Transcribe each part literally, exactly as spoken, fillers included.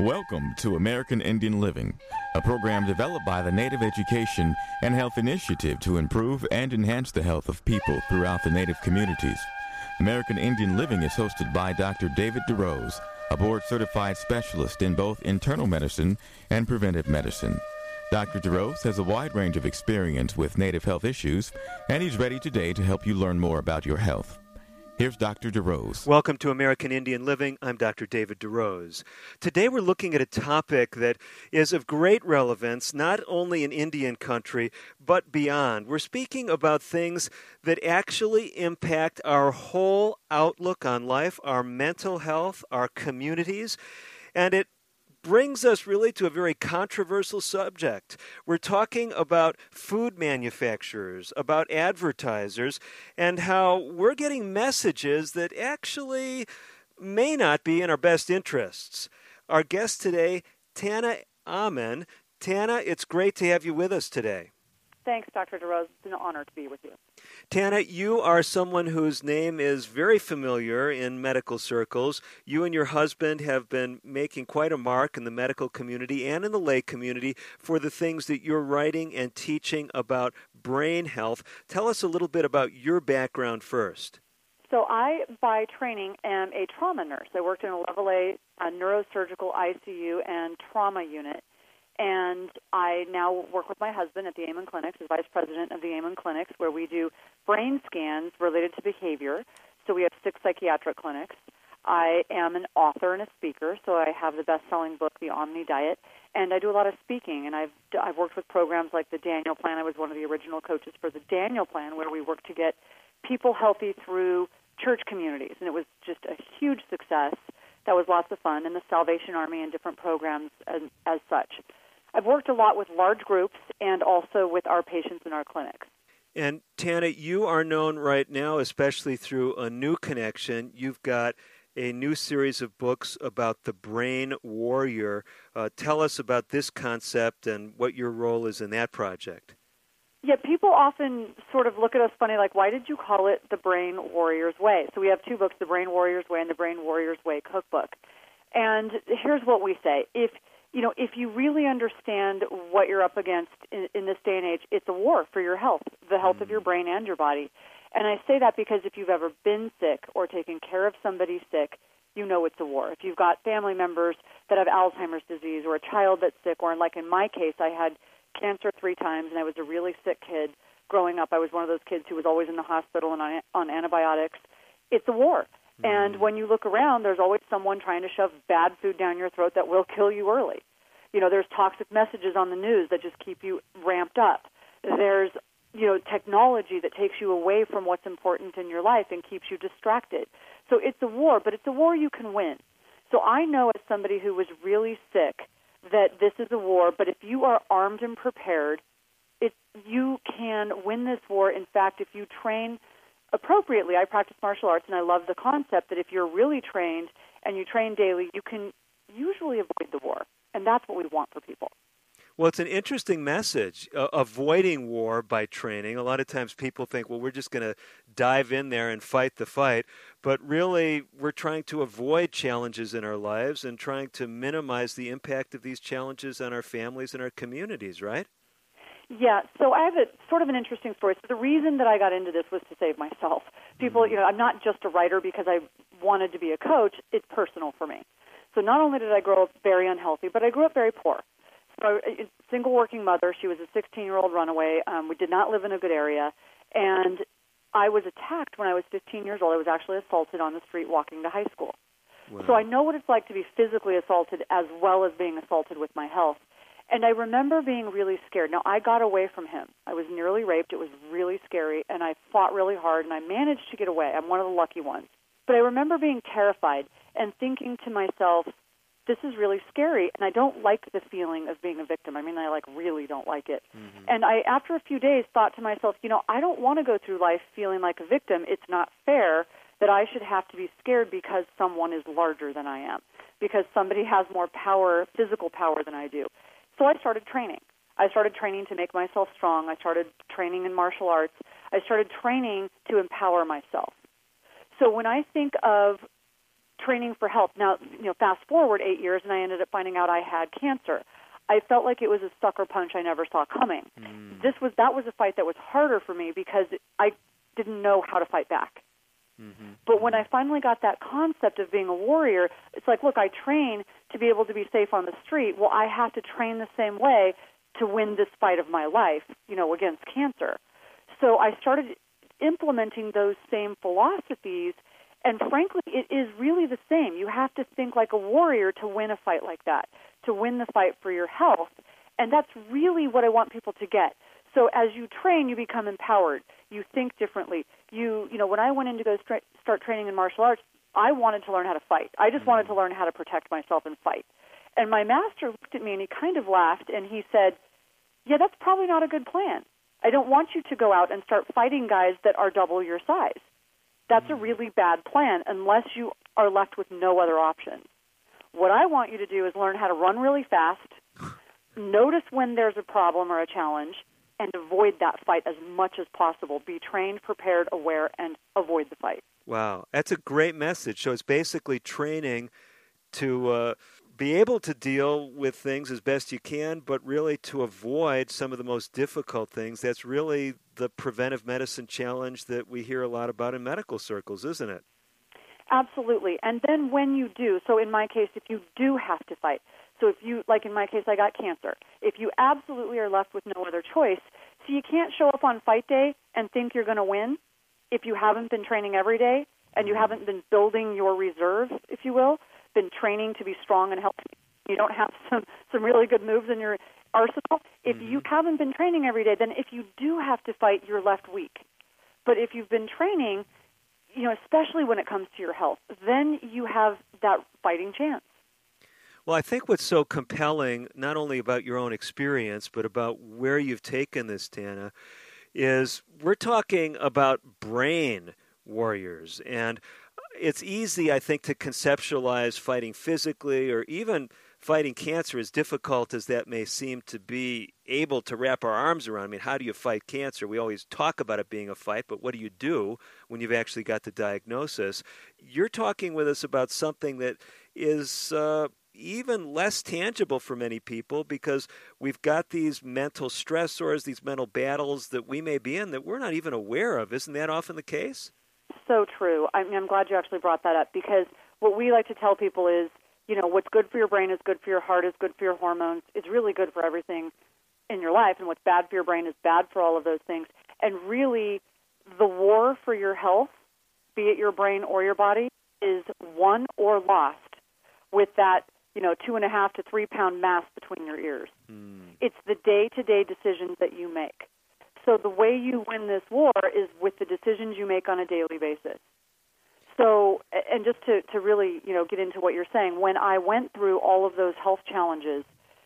Welcome to American Indian Living, a program developed by the Native Education and Health Initiative to improve and enhance the health of people throughout the Native communities. American Indian Living is hosted by Doctor David DeRose, a board-certified specialist in both internal medicine and preventive medicine. Doctor DeRose has a wide range of experience with Native health issues, and he's ready today to help you learn more about your health. Here's Doctor DeRose. Welcome to American Indian Living. I'm Doctor David DeRose. Today we're looking at a topic that is of great relevance, not only in Indian country, but beyond. We're speaking about things that actually impact our whole outlook on life, our mental health, our communities, and it brings us really to a very controversial subject. We're talking about food manufacturers, about advertisers, and how we're getting messages that actually may not be in our best interests. Our guest today, Tana Amen. Tana, it's great to have you with us today. Thanks, Doctor DeRose. It's an honor to be with you. Tana, you are someone whose name is very familiar in medical circles. You and your husband have been making quite a mark in the medical community and in the lay community for the things that you're writing and teaching about brain health. Tell us a little bit about your background first. So I, by training, am a trauma nurse. I worked in a level A a neurosurgical I C U and trauma unit. And I now work with my husband at the Amen Clinics as vice president of the Amen Clinics, where we do brain scans related to behavior. So we have six psychiatric clinics. I am an author and a speaker, so I have the best-selling book, The Omni Diet, and I do a lot of speaking. And I've I've worked with programs like the Daniel Plan. I was one of the original coaches for the Daniel Plan, where we work to get people healthy through church communities, and it was just a huge success. That was lots of fun, and the Salvation Army and different programs as, as such. I've worked a lot with large groups and also with our patients in our clinics. And Tana, you are known right now, especially through a new connection. You've got a new series of books about the brain warrior. Uh, tell us about this concept and what your role is in that project. Yeah, people often sort of look at us funny, like, why did you call it The Brain Warrior's Way? So we have two books, The Brain Warrior's Way and The Brain Warrior's Way Cookbook. And here's what we say. If You know, if you really understand what you're up against in, in this day and age, it's a war for your health, the health mm. of your brain and your body. And I say that because if you've ever been sick or taken care of somebody sick, you know it's a war. If you've got family members that have Alzheimer's disease or a child that's sick, or like in my case, I had cancer three times and I was a really sick kid growing up. I was one of those kids who was always in the hospital and on, on antibiotics. It's a war. And when you look around, there's always someone trying to shove bad food down your throat that will kill you early. You know, there's toxic messages on the news that just keep you ramped up. There's, you know, technology that takes you away from what's important in your life and keeps you distracted. So it's a war, but it's a war you can win. So I know as somebody who was really sick that this is a war, but if you are armed and prepared, it, you can win this war. In fact, if you train appropriately, I practice martial arts, and I love the concept that if you're really trained and you train daily, you can usually avoid the war, and that's what we want for people. Well, it's an interesting message, uh, avoiding war by training. A lot of times people think, well, we're just going to dive in there and fight the fight, but really we're trying to avoid challenges in our lives and trying to minimize the impact of these challenges on our families and our communities, right? Yeah, so I have a sort of an interesting story. So the reason that I got into this was to save myself. People, you know, I'm not just a writer because I wanted to be a coach. It's personal for me. So not only did I grow up very unhealthy, but I grew up very poor. So a single working mother. She was a sixteen-year-old runaway. Um, we did not live in a good area. And I was attacked when I was fifteen years old. I was actually assaulted on the street walking to high school. Wow. So I know what it's like to be physically assaulted as well as being assaulted with my health. And I remember being really scared. Now, I got away from him. I was nearly raped. It was really scary, and I fought really hard, and I managed to get away. I'm one of the lucky ones. But I remember being terrified and thinking to myself, this is really scary, and I don't like the feeling of being a victim. I mean, I, like, really don't like it. Mm-hmm. And I, after a few days, thought to myself, you know, I don't want to go through life feeling like a victim. It's not fair that I should have to be scared because someone is larger than I am, because somebody has more power, physical power than I do. So I started training. I started training to make myself strong. I started training in martial arts. I started training to empower myself. So when I think of training for health. Now, you know, fast forward eight years, and I ended up finding out I had cancer. I felt like it was a sucker punch I never saw coming. Mm. This was that was a fight that was harder for me because I didn't know how to fight back. Mm-hmm. But when I finally got that concept of being a warrior, it's like, look, I train to be able to be safe on the street. Well, I have to train the same way to win this fight of my life, you know, against cancer. So I started implementing those same philosophies, and frankly, it is really the same. You have to think like a warrior to win a fight like that, to win the fight for your health, and that's really what I want people to get. So as you train, you become empowered. You think differently. You, you know, when I went in to go stra- start training in martial arts, I wanted to learn how to fight. I just wanted to learn how to protect myself and fight. And my master looked at me and he kind of laughed and he said, yeah, that's probably not a good plan. I don't want you to go out and start fighting guys that are double your size. That's a really bad plan unless you are left with no other options. What I want you to do is learn how to run really fast, notice when there's a problem or a challenge, and avoid that fight as much as possible. Be trained, prepared, aware, and avoid the fight. Wow, that's a great message. So it's basically training to uh, be able to deal with things as best you can, but really to avoid some of the most difficult things. That's really the preventive medicine challenge that we hear a lot about in medical circles, isn't it? Absolutely. And then when you do, so in my case, if you do have to fight, so if you, like in my case, I got cancer, if you absolutely are left with no other choice, so you can't show up on fight day and think you're going to win if you haven't been training every day and you haven't been building your reserves, if you will, been training to be strong and healthy. You don't have some, some really good moves in your arsenal. If mm-hmm. you haven't been training every day, then if you do have to fight, you're left weak. But if you've been training, you know, especially when it comes to your health, then you have that fighting chance. Well, I think what's so compelling, not only about your own experience, but about where you've taken this, Tana, is we're talking about brain warriors. And it's easy, I think, to conceptualize fighting physically or even fighting cancer, as difficult as that may seem to be, able to wrap our arms around. I mean, how do you fight cancer? We always talk about it being a fight, but what do you do when you've actually got the diagnosis? You're talking with us about something that is uh, even less tangible for many people because we've got these mental stressors, these mental battles that we may be in that we're not even aware of. Isn't that often the case? So true. I mean, I'm glad you actually brought that up because what we like to tell people is, you know, what's good for your brain is good for your heart, is good for your hormones, is really good for everything in your life, and what's bad for your brain is bad for all of those things. And really, the war for your health, be it your brain or your body, is won or lost with that, you know, two and a half to three pound mass between your ears. Mm. It's the day-to-day decisions that you make. So the way you win this war is with the decisions you make on a daily basis. So, and just to, to really, you know, get into what you're saying, when I went through all of those health challenges,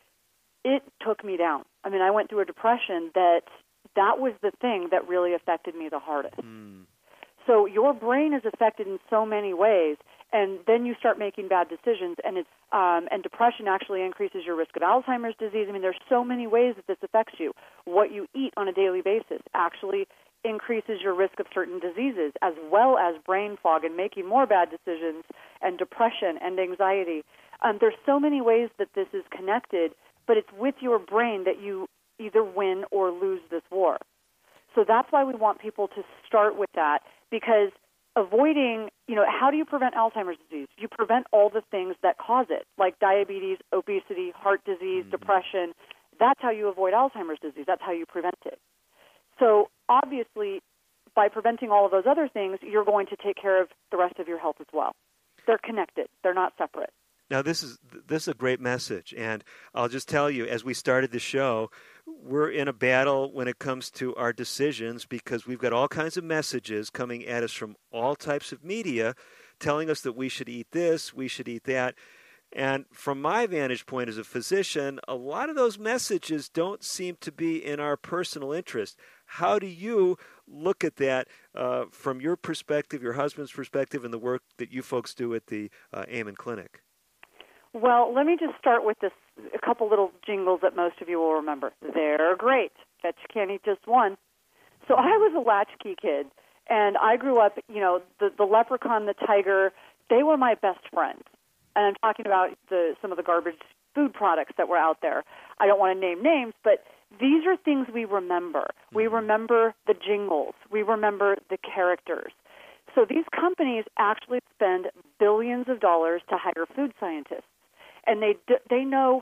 it took me down. I mean, I went through a depression that that was the thing that really affected me the hardest. Mm. So your brain is affected in so many ways, and then you start making bad decisions, and it's um, and depression actually increases your risk of Alzheimer's disease. I mean, there's so many ways that this affects you. What you eat on a daily basis actually increases your risk of certain diseases, as well as brain fog and making more bad decisions, and depression and anxiety. Um, there's so many ways that this is connected, but it's with your brain that you either win or lose this war. So that's why we want people to start with that, because avoiding, you know, how do you prevent Alzheimer's disease? You prevent all the things that cause it, like diabetes, obesity, heart disease, mm-hmm. depression. That's how you avoid Alzheimer's disease. That's how you prevent it. So obviously, by preventing all of those other things, you're going to take care of the rest of your health as well. They're connected. They're not separate. Now, this is this is a great message, and I'll just tell you, as we started the show, we're in a battle when it comes to our decisions because we've got all kinds of messages coming at us from all types of media telling us that we should eat this, we should eat that. And from my vantage point as a physician, a lot of those messages don't seem to be in our personal interest. How do you look at that uh, from your perspective, your husband's perspective, and the work that you folks do at the uh, Amen Clinic? Well, let me just start with this, a couple little jingles that most of you will remember. They're great. Bet you can't eat just one. So I was a latchkey kid, and I grew up, you know, the, the leprechaun, the tiger, they were my best friends. And I'm talking about the some of the garbage food products that were out there. I don't want to name names, but these are things we remember. We remember the jingles. We remember the characters. So these companies actually spend billions of dollars to hire food scientists, and they they know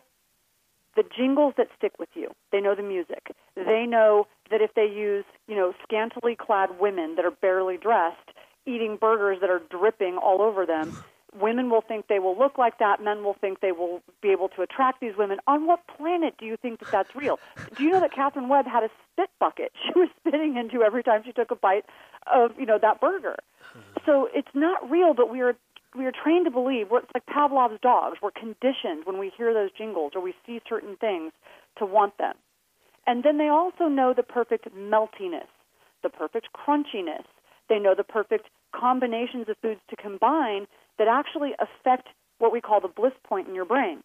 the jingles that stick with you. They know the music. They know that if they use, you know, scantily clad women that are barely dressed, eating burgers that are dripping all over them, women will think they will look like that. Men will think they will be able to attract these women. On what planet do you think that that's real? Do you know that Catherine Webb had a spit bucket she was spitting into every time she took a bite of, you know, that burger? So it's not real, but we are we are trained to believe. We're, it's like Pavlov's dogs. We're conditioned when we hear those jingles or we see certain things to want them. And then they also know the perfect meltiness, the perfect crunchiness. They know the perfect combinations of foods to combine that actually affect what we call the bliss point in your brain.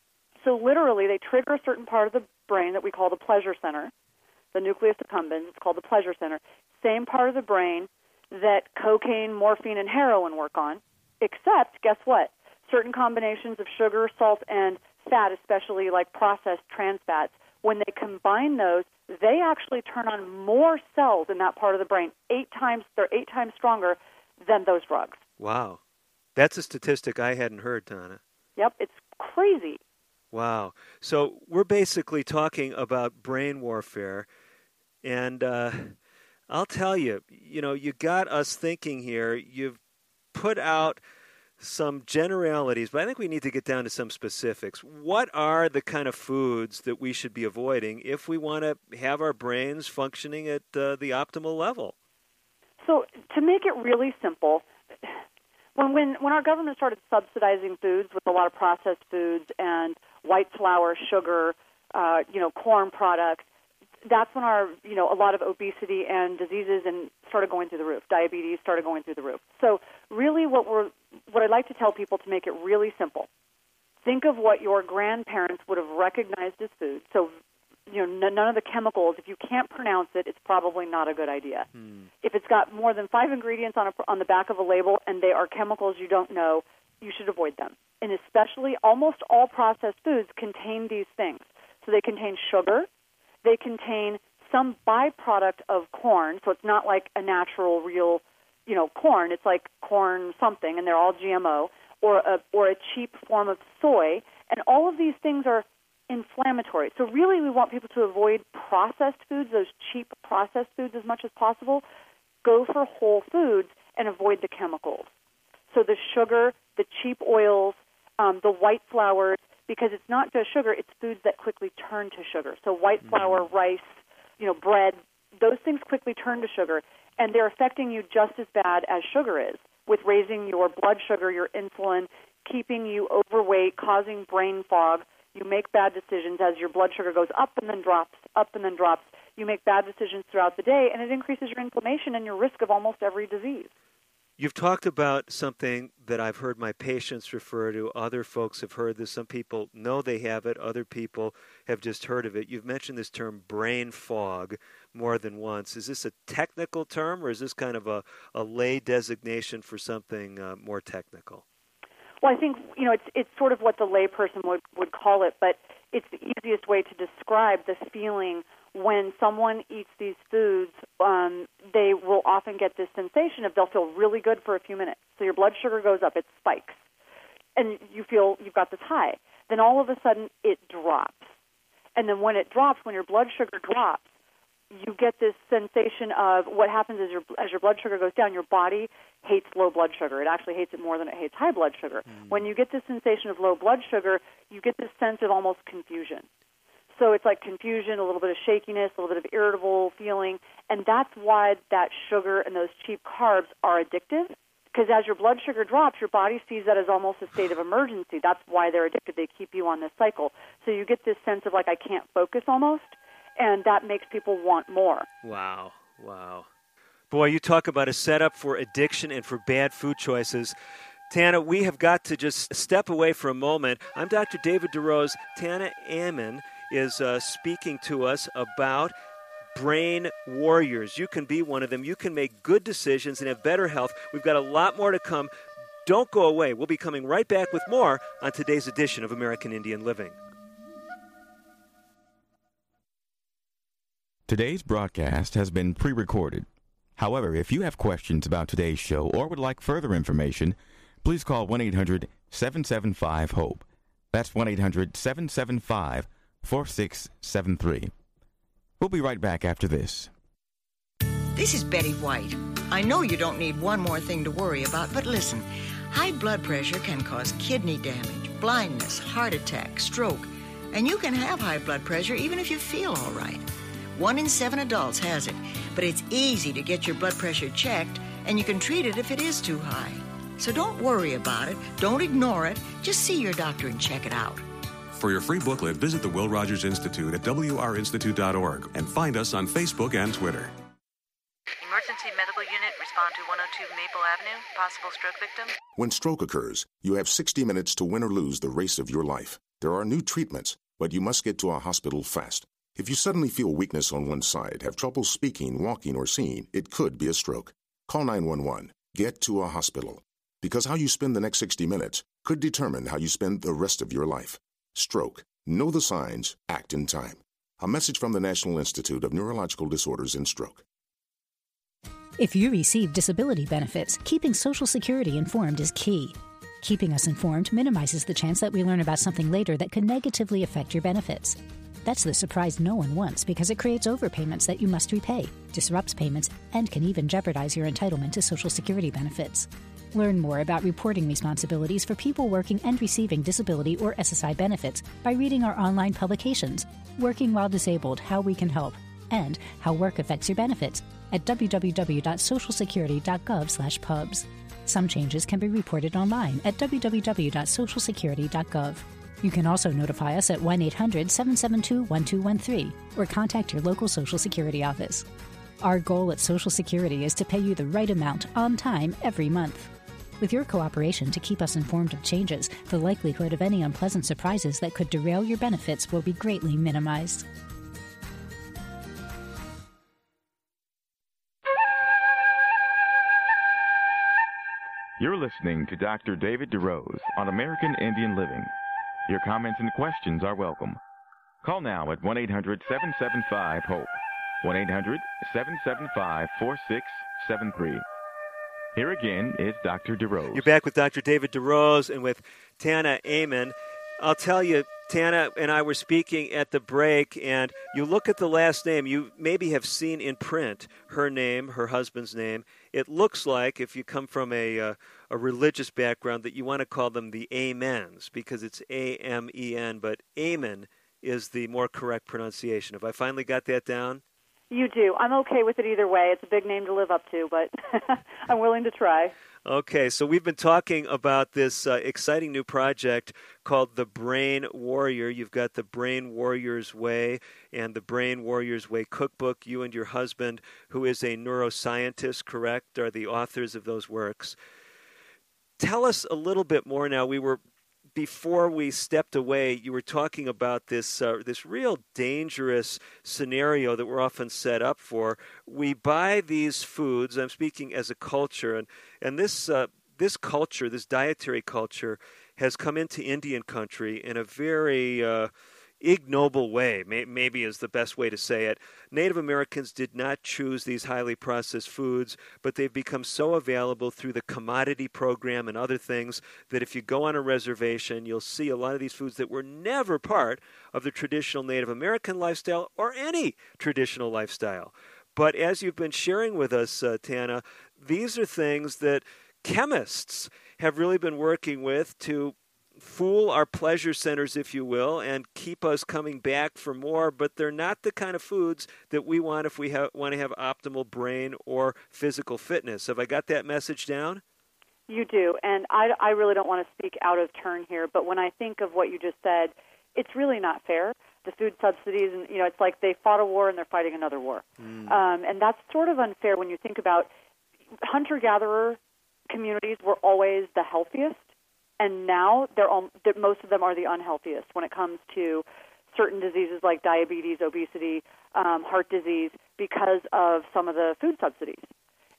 So literally, they trigger a certain part of the brain that we call the pleasure center, the nucleus accumbens. It's called the pleasure center. Same part of the brain that cocaine, morphine, and heroin work on, except, guess what? Certain combinations of sugar, salt, and fat, especially like processed trans fats, when they combine those, they actually turn on more cells in that part of the brain. Eight times, they're eight times stronger than those drugs. Wow. That's a statistic I hadn't heard, Tana. Yep, it's crazy. Wow. So we're basically talking about brain warfare. And uh, I'll tell you, you know, you got us thinking here. You've put out some generalities, but I think we need to get down to some specifics. What are the kind of foods that we should be avoiding if we want to have our brains functioning at uh, the optimal level? So to make it really simple, when, when when our government started subsidizing foods with a lot of processed foods and white flour, sugar, uh, you know, corn products, that's when our, you know, a lot of obesity and diseases and started going through the roof. Diabetes started going through the roof. So really what we're, what I'd like to tell people to make it really simple, think of what your grandparents would have recognized as food. So, you know, n- none of the chemicals, if you can't pronounce it, it's probably not a good idea. Hmm. If it's got more than five ingredients on a, on the back of a label and they are chemicals you don't know, you should avoid them. And especially almost all processed foods contain these things. So they contain sugar. They contain some byproduct of corn, so it's not like a natural, real, you know, corn. It's like corn something, and they're all G M O, or a, or a cheap form of soy. And all of these things are inflammatory. So really we want people to avoid processed foods, those cheap processed foods as much as possible. Go for whole foods and avoid the chemicals. So the sugar, the cheap oils, um, the white flours, because it's not just sugar, it's foods that quickly turn to sugar. So white flour, rice, you know, bread, those things quickly turn to sugar, and they're affecting you just as bad as sugar is, with raising your blood sugar, your insulin, keeping you overweight, causing brain fog. You make bad decisions as your blood sugar goes up and then drops, up and then drops. You make bad decisions throughout the day, and it increases your inflammation and your risk of almost every disease. You've talked about something that I've heard my patients refer to. Other folks have heard this. Some people know they have it. Other people have just heard of it. You've mentioned this term brain fog more than once. Is this a technical term, or is this kind of a, a lay designation for something uh, more technical? Well, I think, you know, it's it's sort of what the layperson would, would call it, but it's the easiest way to describe the feeling when someone eats these foods. Um, they will often get this sensation of they'll feel really good for a few minutes. So your blood sugar goes up, it spikes, and you feel you've got this high. Then all of a sudden it drops. And then when it drops, when your blood sugar drops, you get this sensation of what happens is your, as your blood sugar goes down, your body hates low blood sugar. It actually hates it more than it hates high blood sugar. Mm. When you get this sensation of low blood sugar, you get this sense of almost confusion. So it's like confusion, a little bit of shakiness, a little bit of irritable feeling, and that's why that sugar and those cheap carbs are addictive, because as your blood sugar drops, your body sees that as almost a state of emergency. That's why they're addicted. They keep you on this cycle. So you get this sense of like, I can't focus almost, and that makes people want more. Wow, wow. Boy, you talk about a setup for addiction and for bad food choices. Tana, we have got to just step away for a moment. I'm Doctor David DeRose. Tana Ammon is uh, speaking to us about brain warriors. You can be one of them. You can make good decisions and have better health. We've got a lot more to come. Don't go away. We'll be coming right back with more on today's edition of American Indian Living. Today's broadcast has been pre-recorded. However, if you have questions about today's show or would like further information, please call one eight hundred seven seven five HOPE. That's one eight hundred seven seven five four six seven three. We'll be right back after this. This is Betty White. I know you don't need one more thing to worry about, but listen, high blood pressure can cause kidney damage, blindness, heart attack, stroke, and you can have high blood pressure even if you feel all right. One in seven adults has it, but it's easy to get your blood pressure checked, and you can treat it if it is too high. So don't worry about it. Don't ignore it. Just see your doctor and check it out. For your free booklet, visit the Will Rogers Institute at w r institute dot org and find us on Facebook and Twitter. Emergency medical unit, respond to one oh two Maple Avenue. Possible stroke victim. When stroke occurs, you have sixty minutes to win or lose the race of your life. There are new treatments, but you must get to a hospital fast. If you suddenly feel weakness on one side, have trouble speaking, walking, or seeing, it could be a stroke. Call nine one one. Get to a hospital. Because how you spend the next sixty minutes could determine how you spend the rest of your life. Stroke. Know the signs. Act in time. A message from the National Institute of Neurological Disorders and Stroke. If you receive disability benefits, keeping Social Security informed is key. Keeping us informed minimizes the chance that we learn about something later that could negatively affect your benefits. That's the surprise no one wants because it creates overpayments that you must repay, disrupts payments, and can even jeopardize your entitlement to Social Security benefits. Learn more about reporting responsibilities for people working and receiving disability or S S I benefits by reading our online publications, Working While Disabled, How We Can Help, and How Work Affects Your Benefits at w w w dot social security dot gov slash pubs. Some changes can be reported online at w w w dot social security dot gov. You can also notify us at one eight hundred seven seven two one two one three or contact your local Social Security office. Our goal at Social Security is to pay you the right amount on time every month. With your cooperation to keep us informed of changes, the likelihood of any unpleasant surprises that could derail your benefits will be greatly minimized. You're listening to Doctor David DeRose on American Indian Living. Your comments and questions are welcome. Call now at one eight hundred seven seven five HOPE, one eight hundred seven seven five four six seven three. Here again is Doctor DeRose. You're back with Doctor David DeRose and with Tana Amen. I'll tell you, Tana and I were speaking at the break, and you look at the last name, you maybe have seen in print her name, her husband's name. It looks like, if you come from a uh, a religious background, that you want to call them the Amens, because it's A M E N, but Amen is the more correct pronunciation. Have I finally got that down? You do. I'm okay with it either way. It's a big name to live up to, but I'm willing to try. Okay, so we've been talking about this uh, exciting new project called The Brain Warrior. You've got The Brain Warrior's Way and The Brain Warrior's Way cookbook. You and your husband, who is a neuroscientist, correct, are the authors of those works. Tell us a little bit more now. We were, before we stepped away, you were talking about this uh, this real dangerous scenario that we're often set up for. We buy these foods, I'm speaking as a culture, and, and this uh, this culture, this dietary culture, has come into Indian country in a very uh, ignoble way, may, maybe is the best way to say it. Native Americans did not choose these highly processed foods, but they've become so available through the commodity program and other things that if you go on a reservation, you'll see a lot of these foods that were never part of the traditional Native American lifestyle or any traditional lifestyle. But as you've been sharing with us, uh, Tana, these are things that chemists have really been working with to fool our pleasure centers, if you will, and keep us coming back for more, but they're not the kind of foods that we want if we ha- want to have optimal brain or physical fitness. Have I got that message down? You do, and I, I really don't want to speak out of turn here, but when I think of what you just said, it's really not fair. The food subsidies, and you know, it's like they fought a war and they're fighting another war. Mm. Um, and that's sort of unfair when you think about hunter-gatherer communities were always the healthiest, and now they're all, they're, most of them are the unhealthiest when it comes to certain diseases like diabetes, obesity, um, heart disease, because of some of the food subsidies.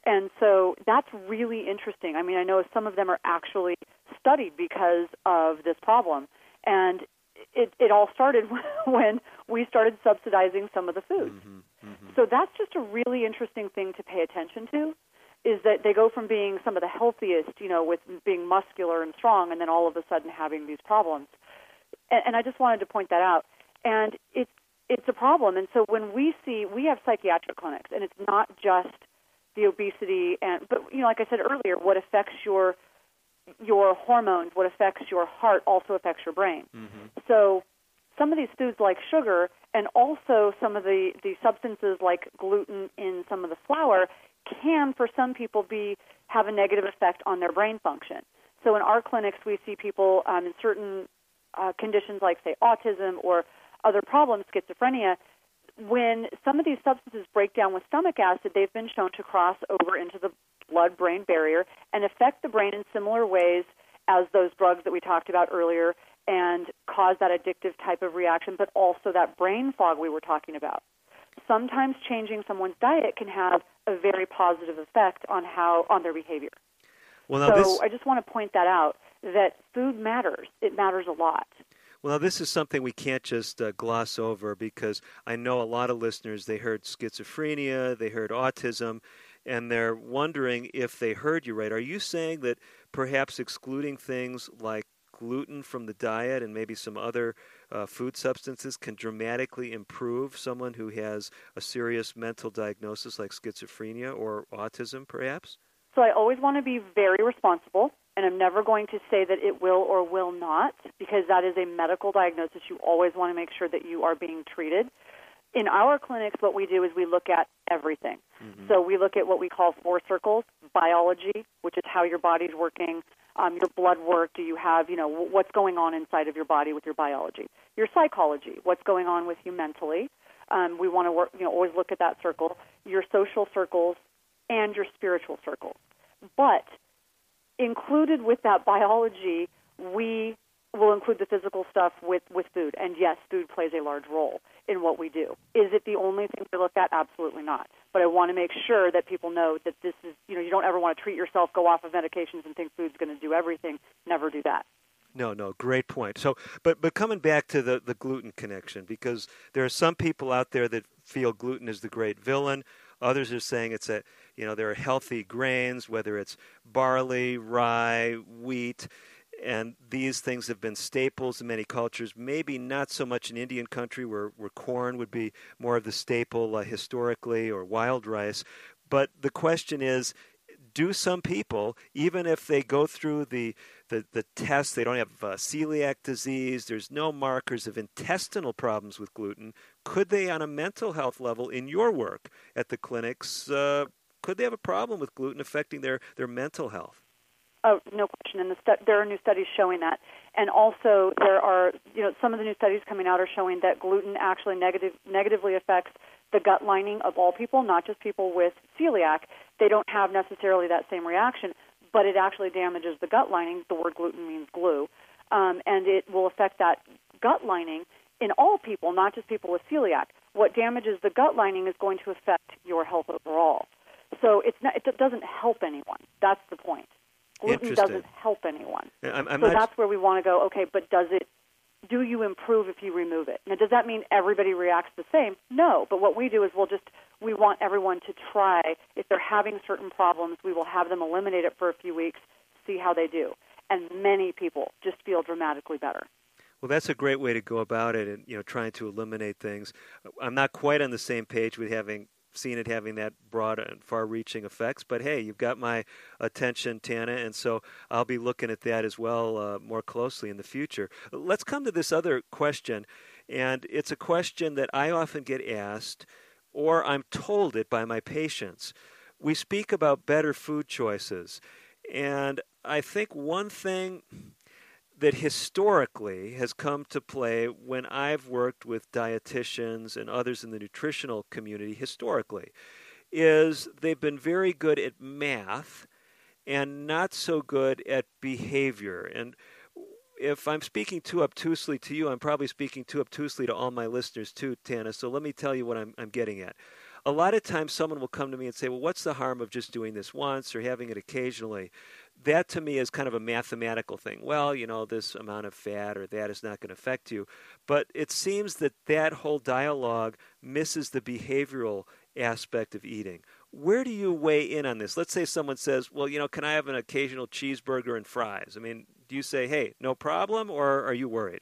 And so that's really interesting. I mean, I know some of them are actually studied because of this problem. And it, it all started when we started subsidizing some of the foods. Mm-hmm, mm-hmm. So that's just a really interesting thing to pay attention to, is that they go from being some of the healthiest, you know, with being muscular and strong, and then all of a sudden having these problems. And, and I just wanted to point that out. And it's it's a problem. And so when we see, we have psychiatric clinics, and it's not just the obesity, and but you know, like I said earlier, what affects your your hormones, what affects your heart, also affects your brain. Mm-hmm. So some of these foods like sugar, and also some of the, the substances like gluten in some of the flour, can, for some people, be have a negative effect on their brain function. So in our clinics, we see people um, in certain uh, conditions like, say, autism or other problems, schizophrenia. When some of these substances break down with stomach acid, they've been shown to cross over into the blood-brain barrier and affect the brain in similar ways as those drugs that we talked about earlier, and cause that addictive type of reaction, but also that brain fog we were talking about. Sometimes changing someone's diet can have a very positive effect on how on their behavior. Well, now so this... I just want to point that out, that food matters. It matters a lot. Well, now this is something we can't just uh, gloss over, because I know a lot of listeners, they heard schizophrenia, they heard autism, and they're wondering if they heard you right. Are you saying that perhaps excluding things like gluten from the diet and maybe some other uh, food substances can dramatically improve someone who has a serious mental diagnosis like schizophrenia or autism, perhaps? So I always want to be very responsible, and I'm never going to say that it will or will not, because that is a medical diagnosis. You always want to make sure that you are being treated. In our clinics, what we do is we look at everything. Mm-hmm. So we look at what we call four circles: biology, which is how your body's working, um, your blood work, do you have, you know, what's going on inside of your body with your biology, your psychology, what's going on with you mentally. Um, we want to work, you know, always look at that circle, your social circles, and your spiritual circles. But included with that biology, we will include the physical stuff with, with food. And yes, food plays a large role in what we do. Is it the only thing we look at? Absolutely not. But I want to make sure that people know that this is, you know, you don't ever want to treat yourself, go off of medications, and think food's going to do everything. Never do that. No, no, great point. So, but but coming back to the, the gluten connection, because there are some people out there that feel gluten is the great villain. Others are saying it's a, you know, there are healthy grains, whether it's barley, rye, wheat, and these things have been staples in many cultures, maybe not so much in Indian country where, where corn would be more of the staple uh, historically, or wild rice. But the question is, do some people, even if they go through the, the, the test, they don't have uh, celiac disease, there's no markers of intestinal problems with gluten, could they, on a mental health level in your work at the clinics, uh, could they have a problem with gluten affecting their, their mental health? Oh, no question. And the stu- there are new studies showing that. And also there are, you know, some of the new studies coming out are showing that gluten actually negative, negatively affects the gut lining of all people, not just people with celiac. They don't have necessarily that same reaction, but it actually damages the gut lining. The word gluten means glue. Um, and it will affect that gut lining in all people, not just people with celiac. What damages the gut lining is going to affect your health overall. So it's not, it doesn't help anyone. That's the point. Gluten doesn't help anyone. I'm, I'm so not... that's where we want to go, okay, but does it, do you improve if you remove it? Now, does that mean everybody reacts the same? No, but what we do is we'll just, we want everyone to try. If they're having certain problems, we will have them eliminate it for a few weeks, see how they do. And many people just feel dramatically better. Well, that's a great way to go about it, and, you know, trying to eliminate things. I'm not quite on the same page with having seen it having that broad and far-reaching effects, but hey, you've got my attention, Tana, and so I'll be looking at that as well uh, more closely in the future. Let's come to this other question, and it's a question that I often get asked, or I'm told it by my patients. We speak about better food choices, and I think one thing that historically has come to play when I've worked with dietitians and others in the nutritional community historically is they've been very good at math and not so good at behavior. And if I'm speaking too obtusely to you, I'm probably speaking too obtusely to all my listeners too, Tana, so let me tell you what I'm, I'm getting at. a lot of times someone will come to me and say, well, what's the harm of just doing this once or having it occasionally? That to me is kind of a mathematical thing. Well, you know, this amount of fat or that is not going to affect you. But it seems that that whole dialogue misses the behavioral aspect of eating. Where do you weigh in on this? Let's say someone says, well, you know, can I have an occasional cheeseburger and fries? I mean, do you say, hey, no problem, or are you worried?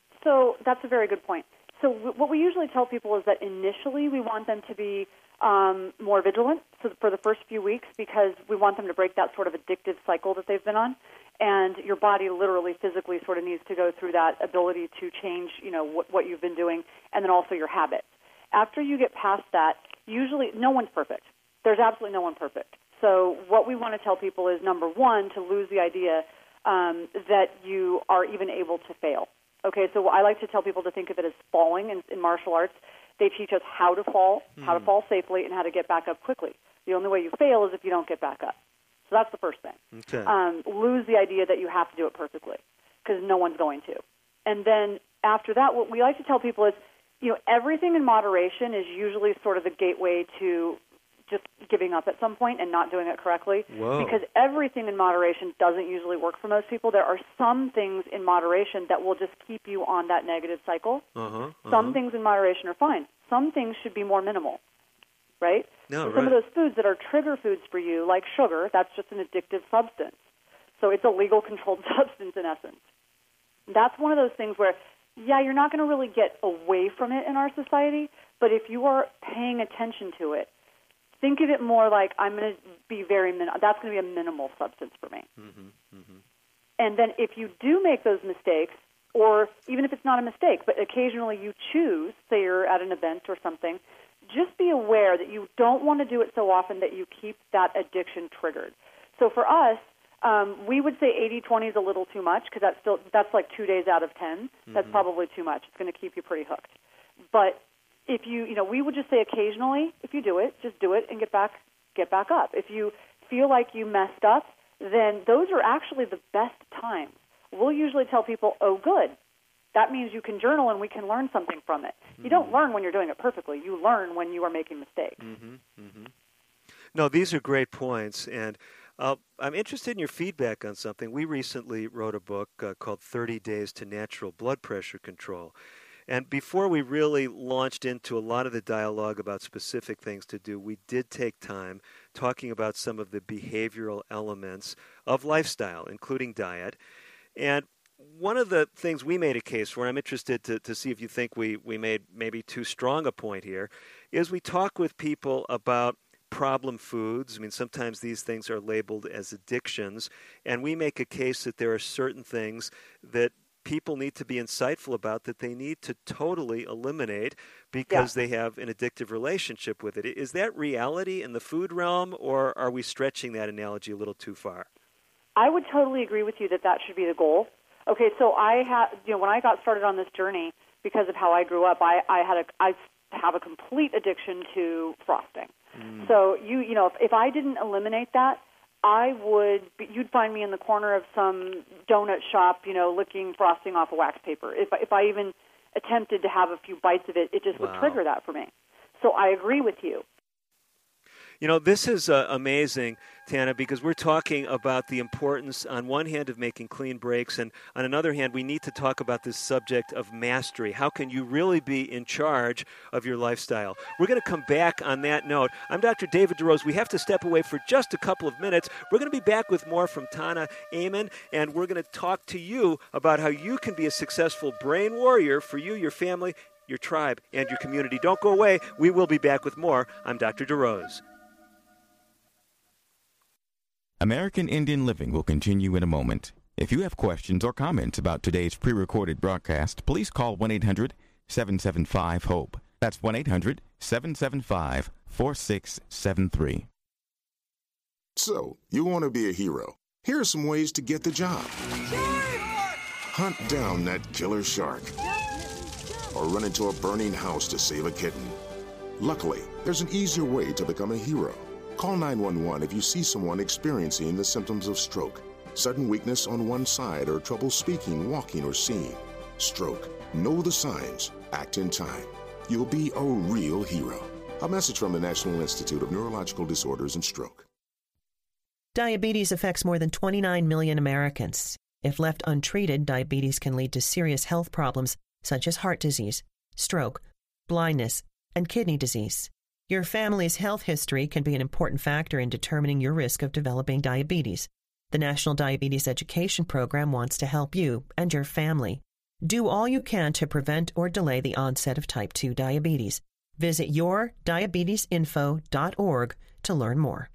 So that's a very good point. So w- what we usually tell people is that initially we want them to be um, more vigilant so for the first few weeks, because we want them to break that sort of addictive cycle that they've been on. And your body literally, physically sort of needs to go through that ability to change, you know, what, what you've been doing, and then also your habits. After you get past that, usually no one's perfect. There's absolutely no one perfect. So what we want to tell people is, number one, to lose the idea um, that you are even able to fail. Okay, so I like to tell people to think of it as falling in, in martial arts. They teach us how to fall, mm. how to fall safely, and how to get back up quickly. The only way you fail is if you don't get back up. So that's the first thing. Okay. Um, lose the idea that you have to do it perfectly, because no one's going to. And then after that, what we like to tell people is, you know, everything in moderation is usually sort of the gateway to just giving up at some point and not doing it correctly. Whoa. Because everything in moderation doesn't usually work for most people. There are some things in moderation that will just keep you on that negative cycle. Uh-huh, uh-huh. Some things in moderation are fine. Some things should be more minimal, right? No, so right. Some of those foods that are trigger foods for you, like sugar, that's just an addictive substance. So it's a legal controlled substance in essence. That's one of those things where, yeah, you're not going to really get away from it in our society, but if you are paying attention to it, think of it more like, I'm going to be very min- that's going to be a minimal substance for me. Mm-hmm, mm-hmm. And then if you do make those mistakes, or even if it's not a mistake, but occasionally you choose, say you're at an event or something, just be aware that you don't want to do it so often that you keep that addiction triggered. So for us, um, we would say eighty twenty is a little too much, because that's still that's like two days out of ten. Mm-hmm. That's probably too much. It's going to keep you pretty hooked. But if you, you know, we would just say occasionally, if you do it, just do it and get back, get back up. If you feel like you messed up, then those are actually the best times. We'll usually tell people, oh, good. That means you can journal and we can learn something from it. Mm-hmm. You don't learn when you're doing it perfectly. You learn when you are making mistakes. Mm-hmm. Mm-hmm. No, these are great points, and uh, I'm interested in your feedback on something. We recently wrote a book uh, called thirty days to Natural Blood Pressure Control. And before we really launched into a lot of the dialogue about specific things to do, we did take time talking about some of the behavioral elements of lifestyle, including diet. And one of the things we made a case for, and I'm interested to, to see if you think we, we made maybe too strong a point here, is we talk with people about problem foods. I mean, sometimes these things are labeled as addictions, and we make a case that there are certain things that people need to be insightful about, that they need to totally eliminate because yeah. they have an addictive relationship with it. Is that reality in the food realm, or are we stretching that analogy a little too far? I would totally agree with you that that should be the goal. Okay, so I had, you know, when I got started on this journey, because of how I grew up, I, I had a, I have a complete addiction to frosting. Mm. So you, you know, if, if I didn't eliminate that, I would, you'd find me in the corner of some donut shop, you know, licking frosting off of wax paper. If, if I even attempted to have a few bites of it, it just wow. would trigger that for me. So I agree with you. You know, this is uh, amazing, Tana, because we're talking about the importance, on one hand, of making clean breaks, and on another hand, we need to talk about this subject of mastery. How can you really be in charge of your lifestyle? We're going to come back on that note. I'm Doctor David DeRose. We have to step away for just a couple of minutes. We're going to be back with more from Tana Amen, and we're going to talk to you about how you can be a successful brain warrior for you, your family, your tribe, and your community. Don't go away. We will be back with more. I'm Doctor DeRose. American Indian Living will continue in a moment. If you have questions or comments about today's pre-recorded broadcast, please call one eight hundred seven seven five HOPE. That's one eight hundred seven seven five four six seven three. So, you want to be a hero. Here are some ways to get the job. Hunt down that killer shark. Or run into a burning house to save a kitten. Luckily, there's an easier way to become a hero. Call nine one one if you see someone experiencing the symptoms of stroke, sudden weakness on one side, or trouble speaking, walking, or seeing. Stroke. Know the signs. Act in time. You'll be a real hero. A message from the National Institute of Neurological Disorders and Stroke. Diabetes affects more than twenty-nine million Americans. If left untreated, diabetes can lead to serious health problems such as heart disease, stroke, blindness, and kidney disease. Your family's health history can be an important factor in determining your risk of developing diabetes. The National Diabetes Education Program wants to help you and your family. Do all you can to prevent or delay the onset of type two diabetes. Visit your diabetes info dot org to learn more.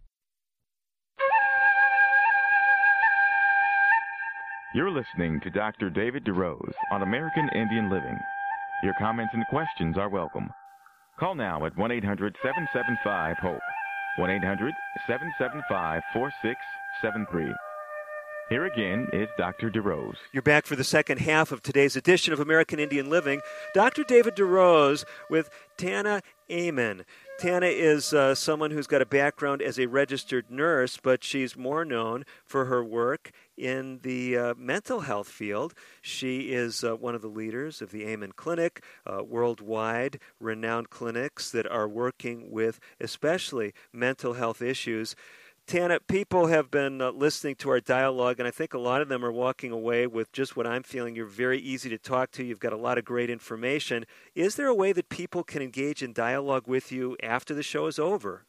You're listening to Doctor David DeRose on American Indian Living. Your comments and questions are welcome. Call now at one eight hundred seven seven five HOPE, one eight hundred seven seven five four six seven three. Here again is Doctor DeRose. You're back for the second half of today's edition of American Indian Living. Doctor David DeRose with Tana Amen. Tana is uh, someone who's got a background as a registered nurse, but she's more known for her work in the uh, mental health field. She is uh, one of the leaders of the Amen Clinic, uh, worldwide renowned clinics that are working with especially mental health issues. Tana, people have been uh, listening to our dialogue, and I think a lot of them are walking away with just what I'm feeling. You're very easy to talk to. You've got a lot of great information. Is there a way that people can engage in dialogue with you after the show is over?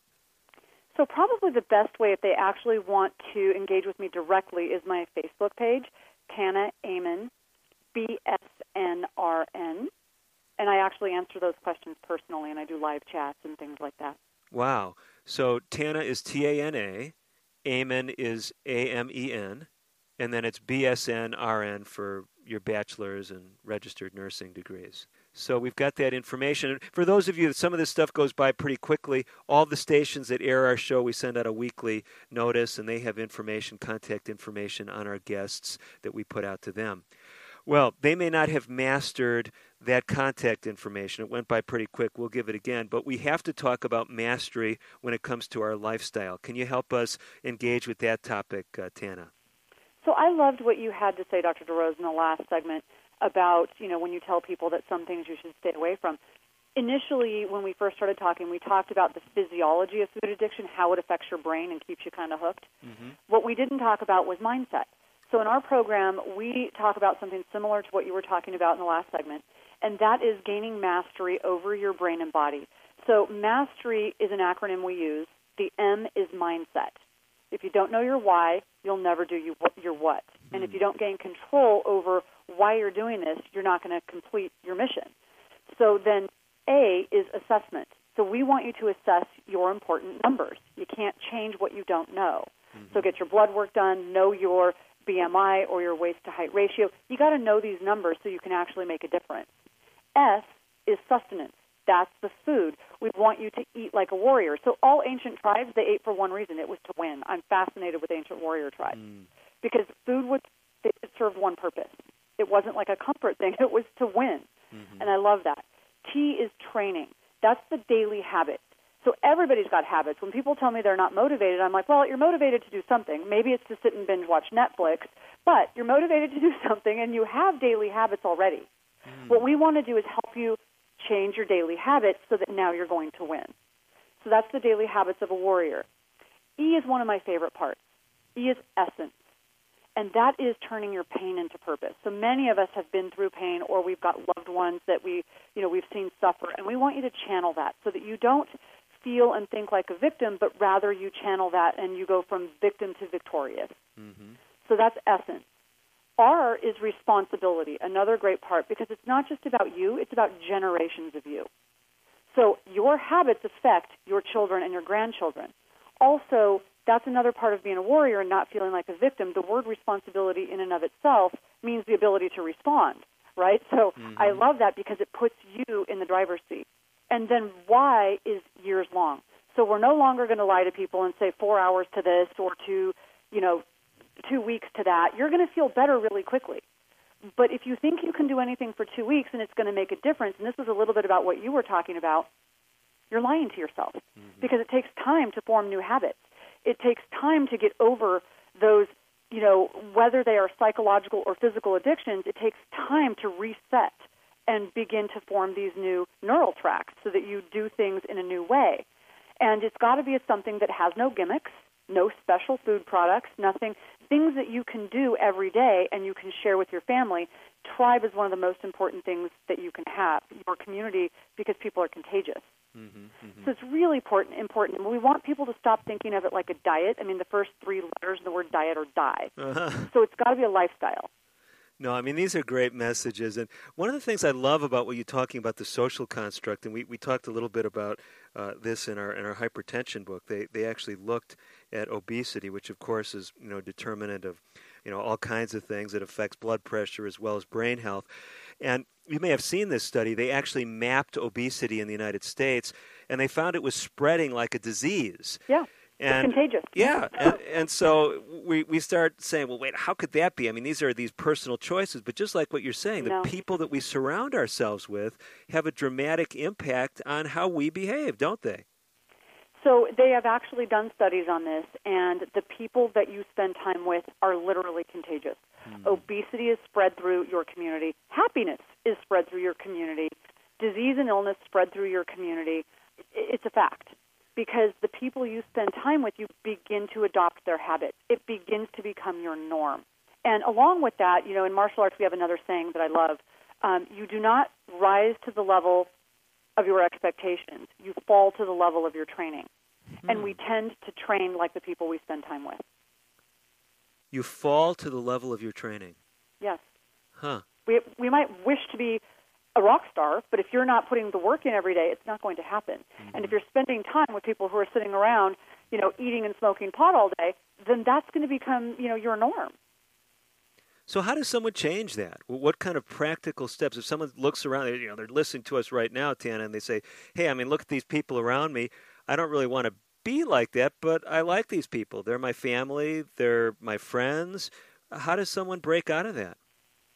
So probably the best way if they actually want to engage with me directly is my Facebook page, Tana Amen, B S N R N. And I actually answer those questions personally, and I do live chats and things like that. Wow. So Tana is T A N A, Amen is A M E N, and then it's B S N R N for your bachelor's and registered nursing degrees. So we've got that information. For those of you, some of this stuff goes by pretty quickly. All the stations that air our show, we send out a weekly notice, and they have information, contact information on our guests that we put out to them. Well, they may not have mastered that contact information. It went by pretty quick. We'll give it again. But we have to talk about mastery when it comes to our lifestyle. Can you help us engage with that topic, uh, Tana? So I loved what you had to say, Doctor DeRose, in the last segment about, you know, when you tell people that some things you should stay away from. Initially, when we first started talking, we talked about the physiology of food addiction, how it affects your brain and keeps you kind of hooked. Mm-hmm. What we didn't talk about was mindset. So in our program, we talk about something similar to what you were talking about in the last segment, and that is gaining mastery over your brain and body. So mastery is an acronym we use. The M is mindset. If you don't know your why, you'll never do your what. Mm-hmm. And if you don't gain control over why you're doing this, you're not going to complete your mission. So then A is assessment. So we want you to assess your important numbers. You can't change what you don't know. Mm-hmm. So get your blood work done, know your B M I or your waist-to-height ratio. You got to know these numbers so you can actually make a difference. S is sustenance. That's the food. We want you to eat like a warrior. So all ancient tribes, they ate for one reason. It was to win. I'm fascinated with ancient warrior tribes mm. because food would it served one purpose. It wasn't like a comfort thing. It was to win, mm-hmm. and I love that. T is training. That's the daily habit. So everybody's got habits. When people tell me they're not motivated, I'm like, well, you're motivated to do something. Maybe it's to sit and binge watch Netflix, but you're motivated to do something, and you have daily habits already. Mm. What we want to do is help you change your daily habits so that now you're going to win. So that's the daily habits of a warrior. E is one of my favorite parts. E is essence, and that is turning your pain into purpose. So many of us have been through pain, or we've got loved ones that we, you know, we've seen suffer, and we want you to channel that so that you don't feel and think like a victim, but rather you channel that and you go from victim to victorious. Mm-hmm. So that's essence. R is responsibility, another great part, because it's not just about you, it's about generations of you. So your habits affect your children and your grandchildren. Also, that's another part of being a warrior and not feeling like a victim. The word responsibility in and of itself means the ability to respond, right? So mm-hmm. I love that because it puts you in the driver's seat. And then Y is years long. So we're no longer going to lie to people and say four hours to this or two, you know, two weeks to that. You're going to feel better really quickly. But if you think you can do anything for two weeks and it's going to make a difference, and this is a little bit about what you were talking about, you're lying to yourself mm-hmm. because it takes time to form new habits. It takes time to get over those, you know, whether they are psychological or physical addictions, it takes time to reset and begin to form these new neural tracks so that you do things in a new way. And it's got to be something that has no gimmicks, no special food products, nothing, things that you can do every day and you can share with your family. Tribe is one of the most important things that you can have, your community, because people are contagious. Mm-hmm, mm-hmm. So it's really important. important. And we want people to stop thinking of it like a diet. I mean, the first three letters in the word diet are die. Uh-huh. So it's got to be a lifestyle. No, I mean, these are great messages. And one of the things I love about what you're talking about, the social construct, and we, we talked a little bit about uh, this in our in our hypertension book. They they actually looked at obesity, which, of course, is, you know, determinant of, you know, all kinds of things. It affects blood pressure as well as brain health. And you may have seen this study. They actually mapped obesity in the United States, and they found it was spreading like a disease. Yeah. And, it's contagious. Yeah, and, and so we, we start saying, well, wait, how could that be? I mean, these are these personal choices, but just like what you're saying, no. the people that we surround ourselves with have a dramatic impact on how we behave, don't they? So they have actually done studies on this, and the people that you spend time with are literally contagious. Hmm. Obesity is spread through your community. Happiness is spread through your community. Disease and illness spread through your community. It's a fact. Because the people you spend time with, you begin to adopt their habits. It begins to become your norm. And along with that, you know, in martial arts we have another saying that I love. Um, you do not rise to the level of your expectations. You fall to the level of your training. Hmm. And we tend to train like the people we spend time with. You fall to the level of your training. Yes. Huh. We we might wish to be a rock star, but if you're not putting the work in every day, it's not going to happen. Mm-hmm. And if you're spending time with people who are sitting around, you know, eating and smoking pot all day, then that's going to become, you know, your norm. So how does someone change that? What kind of practical steps? If someone looks around, you know, they're listening to us right now, Tana, and they say, hey, I mean, look at these people around me. I don't really want to be like that, but I like these people. They're my family. They're my friends. How does someone break out of that?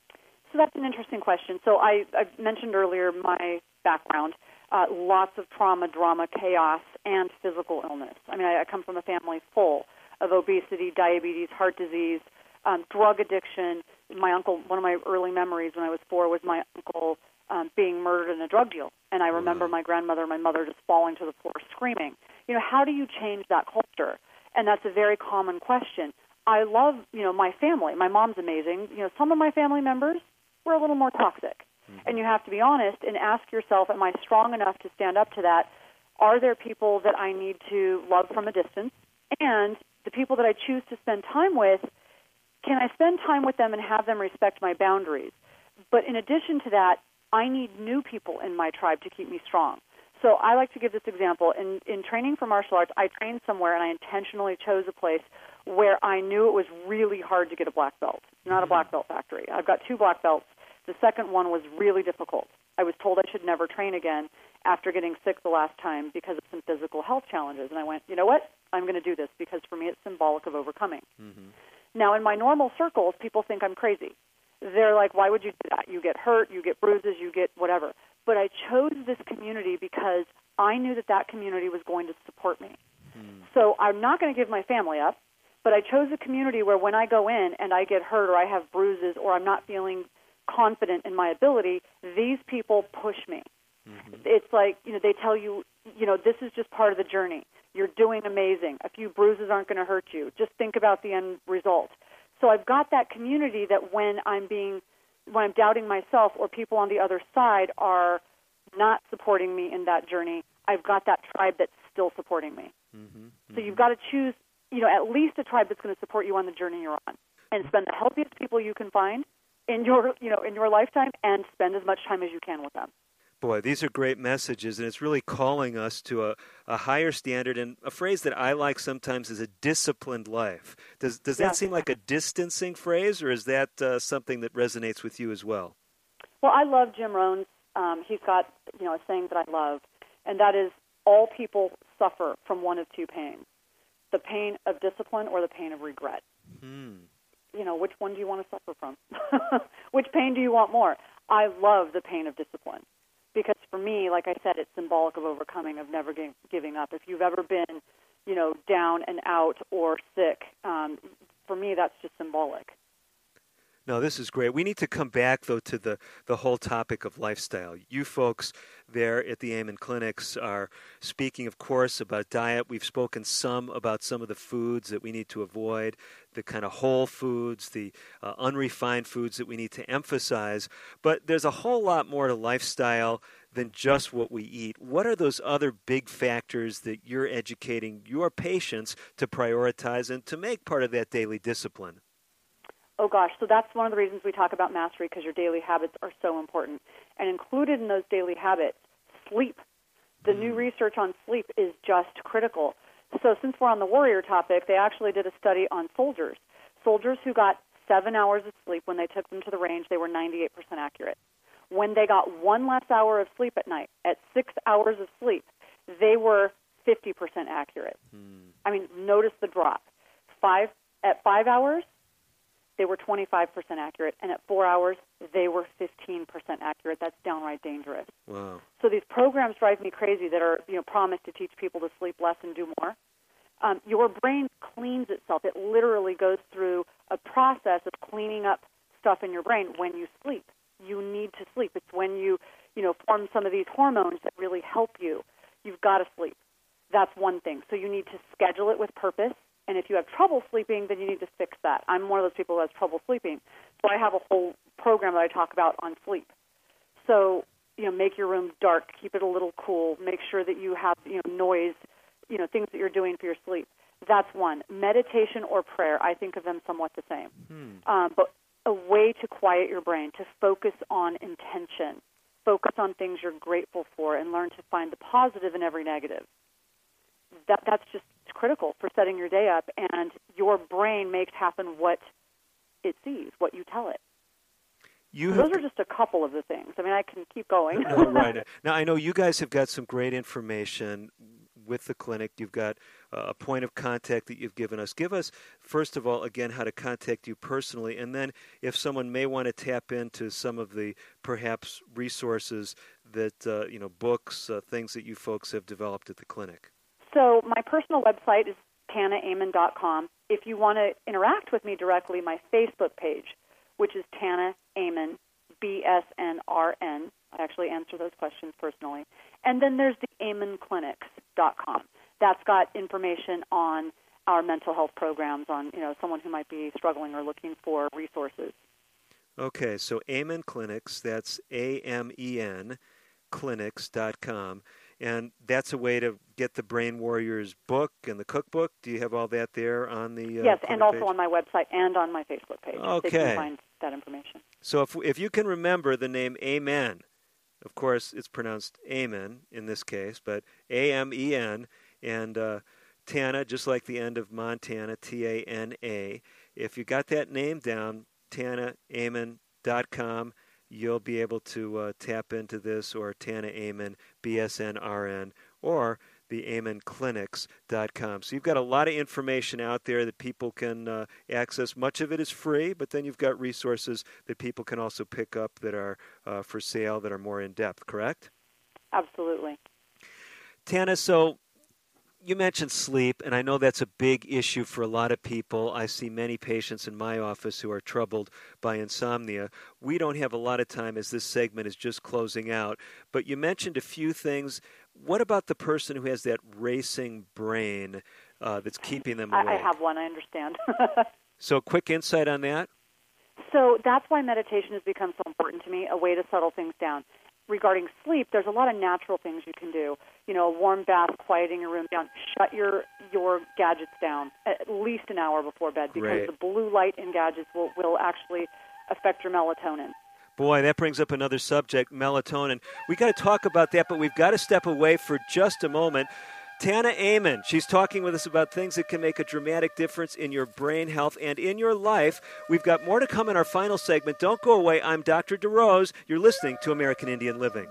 So that's an interesting question. So I, I mentioned earlier my background, uh, lots of trauma, drama, chaos, and physical illness. I mean, I, I come from a family full of obesity, diabetes, heart disease, um, drug addiction. My uncle, one of my early memories when I was four was my uncle um, being murdered in a drug deal. And I remember mm-hmm. my grandmother and my mother just falling to the floor screaming. You know, how do you change that culture? And that's a very common question. I love, you know, my family. My mom's amazing. You know, some of my family members were a little more toxic. Mm-hmm. And you have to be honest and ask yourself, am I strong enough to stand up to that? Are there people that I need to love from a distance? And the people that I choose to spend time with, can I spend time with them and have them respect my boundaries? But in addition to that, I need new people in my tribe to keep me strong. So I like to give this example. In, in training for martial arts, I trained somewhere and I intentionally chose a place where I knew it was really hard to get a black belt. Not a black belt factory. I've got two black belts. The second one was really difficult. I was told I should never train again after getting sick the last time because of some physical health challenges. And I went, you know what? I'm going to do this because for me it's symbolic of overcoming. Mm-hmm. Now, in my normal circles, people think I'm crazy. They're like, why would you do that? You get hurt, you get bruises, you get whatever. But I chose this community because I knew that that community was going to support me. Mm. So I'm not going to give my family up, but I chose a community where when I go in and I get hurt or I have bruises or I'm not feeling confident in my ability, these people push me. Mm-hmm. It's like, you know, they tell you, you know, this is just part of the journey. You're doing amazing. A few bruises aren't going to hurt you. Just think about the end result. So I've got that community that when I'm being, when I'm doubting myself or people on the other side are not supporting me in that journey, I've got that tribe that's still supporting me. Mm-hmm. Mm-hmm. So you've got to choose, you know, at least a tribe that's going to support you on the journey you're on, and spend the healthiest people you can find in your, you know, in your lifetime, and spend as much time as you can with them. Boy, these are great messages, and it's really calling us to a, a higher standard. And a phrase that I like sometimes is a disciplined life. Does does that yeah. seem like a distancing phrase, or is that uh, something that resonates with you as well? Well, I love Jim Rohn's. Um, he's got, you know, a saying that I love, and that is, all people suffer from one of two pains: the pain of discipline or the pain of regret. Hmm. You know, which one do you want to suffer from? Which pain do you want more? I love the pain of discipline. Because for me, like I said, it's symbolic of overcoming, of never give, giving up. If you've ever been, you know, down and out or sick, um, for me, that's just symbolic. No, this is great. We need to come back, though, to the, the whole topic of lifestyle. You folks there at the Amen Clinics are speaking, of course, about diet. We've spoken some about some of the foods that we need to avoid, the kind of whole foods, the uh, unrefined foods that we need to emphasize. But there's a whole lot more to lifestyle than just what we eat. What are those other big factors that you're educating your patients to prioritize and to make part of that daily discipline? Oh, gosh. So that's one of the reasons we talk about mastery, because your daily habits are so important. And included in those daily habits, sleep. The mm. new research on sleep is just critical. So since we're on the warrior topic, they actually did a study on soldiers. Soldiers who got seven hours of sleep when they took them to the range, they were ninety-eight percent accurate. When they got one less hour of sleep at night, at six hours of sleep, they were fifty percent accurate. Mm. I mean, notice the drop. Five at five hours, they were twenty-five percent accurate, and at four hours, they were fifteen percent accurate. That's downright dangerous. Wow. So these programs drive me crazy that are, you know, promised to teach people to sleep less and do more. Um, your brain cleans itself. It literally goes through a process of cleaning up stuff in your brain when you sleep. You need to sleep. It's when you, you know, form some of these hormones that really help you. You've got to sleep. That's one thing. So you need to schedule it with purpose. And if you have trouble sleeping, then you need to fix that. I'm one of those people who has trouble sleeping. So I have a whole program that I talk about on sleep. So, you know, make your room dark, keep it a little cool, make sure that you have, you know, noise, you know, things that you're doing for your sleep. That's one. Meditation or prayer, I think of them somewhat the same. Hmm. Um, but a way to quiet your brain, to focus on intention, focus on things you're grateful for, and learn to find the positive in every negative. That that's just critical for setting your day up, and your brain makes happen what it sees, what you tell it. You so those are just a couple of the things. I mean, I can keep going. No, right. Now, I know you guys have got some great information with the clinic. You've got uh, a point of contact that you've given us. Give us, first of all, again, how to contact you personally, and then if someone may want to tap into some of the perhaps resources that, uh, you know, books, uh, things that you folks have developed at the clinic. So my personal website is tana amen dot com. If you want to interact with me directly, my Facebook page, which is Tana Amen, B S N R N. I actually answer those questions personally. And then there's the amen clinics dot com. That's got information on our mental health programs, on, you know, someone who might be struggling or looking for resources. Okay, so Amen Clinics, that's A M E N, clinics dot com. And that's a way to get the Brain Warriors book and the cookbook. Do you have all that there on the uh, Yes, and also page? on my website and on my Facebook page. Okay. They can find that information. So if if you can remember the name Amen, of course it's pronounced Amen in this case, but A M E N, and uh, Tana, just like the end of Montana, T A N A. If you got that name down, tana amen dot com, you'll be able to uh, tap into this, or Tana Amen, B S N R N, or the amen clinics dot com. So you've got a lot of information out there that people can uh, access. Much of it is free, but then you've got resources that people can also pick up that are uh, for sale, that are more in-depth, correct? Absolutely. Tana, so you mentioned sleep, and I know that's a big issue for a lot of people. I see many patients in my office who are troubled by insomnia. We don't have a lot of time as this segment is just closing out, but you mentioned a few things. What about the person who has that racing brain uh, that's keeping them awake? I, I have one, I understand. So quick insight on that? So that's why meditation has become so important to me, a way to settle things down. Regarding sleep, there's a lot of natural things you can do. You know, a warm bath, quieting your room down, shut your your gadgets down at least an hour before bed, because Great. the blue light in gadgets will, will actually affect your melatonin. Boy, that brings up another subject, melatonin. We got to talk about that, but we've got to step away for just a moment. Tana Amen, she's talking with us about things that can make a dramatic difference in your brain health and in your life. We've got more to come in our final segment. Don't go away. I'm Doctor DeRose. You're listening to American Indian Living.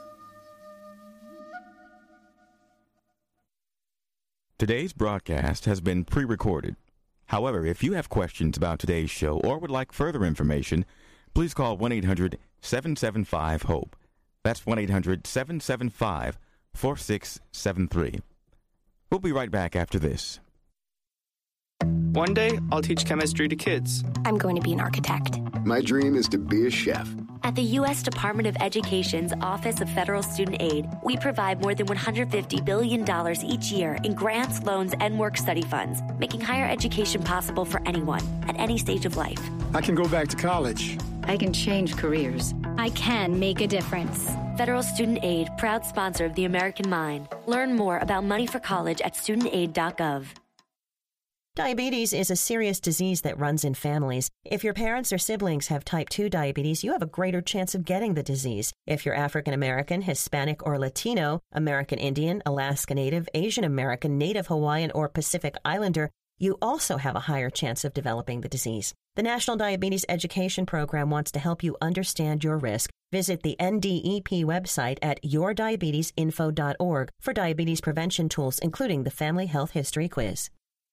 Today's broadcast has been pre-recorded. However, if you have questions about today's show or would like further information, please call one eight hundred seven seven five HOPE. That's one eight hundred seven seven five four six seven three. We'll be right back after this. One day, I'll teach chemistry to kids. I'm going to be an architect. My dream is to be a chef. At the U S Department of Education's Office of Federal Student Aid, we provide more than one hundred fifty billion dollars each year in grants, loans, and work-study funds, making higher education possible for anyone at any stage of life. I can go back to college. I can change careers. I can make a difference. Federal Student Aid, proud sponsor of the American Mind. Learn more about money for college at student aid dot gov. Diabetes is a serious disease that runs in families. If your parents or siblings have type two diabetes, you have a greater chance of getting the disease. If you're African American, Hispanic, or Latino, American Indian, Alaska Native, Asian American, Native Hawaiian, or Pacific Islander, you also have a higher chance of developing the disease. The National Diabetes Education Program wants to help you understand your risk. Visit the N D E P website at your diabetes info dot org for diabetes prevention tools, including the Family Health History Quiz.